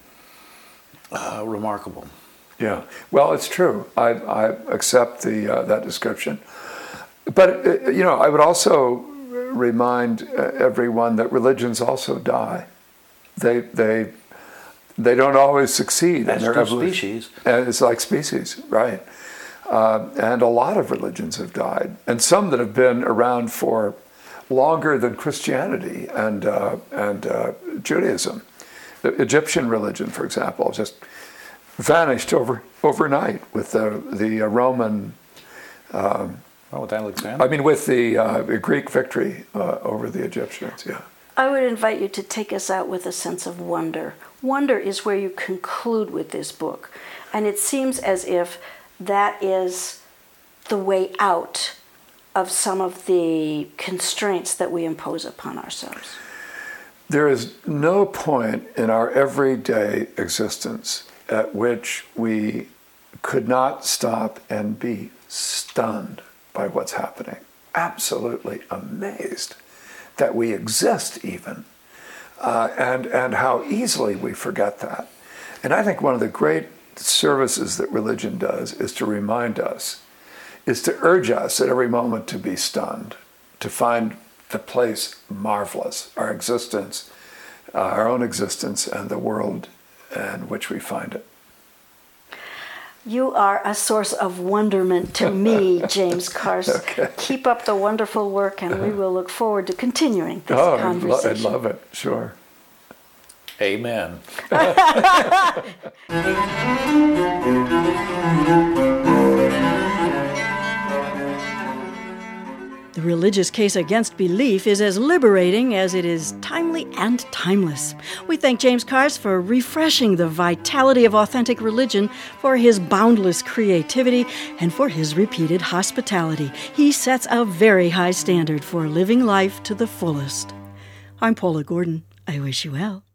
remarkable. Yeah, well, it's true. I accept that description. But, I would also remind everyone that religions also die. They don't always succeed in their evolution. Species. And it's like species, right. And a lot of religions have died. And some that have been around for longer than Christianity and Judaism. The Egyptian religion, for example, just vanished overnight with the Roman. With Alexander. I mean, with the Greek victory over the Egyptians. Yeah. I would invite you to take us out with a sense of wonder. Wonder is where you conclude with this book, and it seems as if that is the way out of some of the constraints that we impose upon ourselves. There is no point in our everyday existence at which we could not stop and be stunned by what's happening. Absolutely amazed that we exist even, and how easily we forget that. And I think one of the great services that religion does is to remind us, is to urge us at every moment to be stunned, to find the place marvelous, our existence, our own existence, and the world in which we find it. You are a source of wonderment to me, James Carse. Okay. Keep up the wonderful work, and we will look forward to continuing this conversation. I'd love it, sure. Amen. The Religious Case Against Belief is as liberating as it is timely and timeless. We thank James Carse for refreshing the vitality of authentic religion, for his boundless creativity, and for his repeated hospitality. He sets a very high standard for living life to the fullest. I'm Paula Gordon. I wish you well.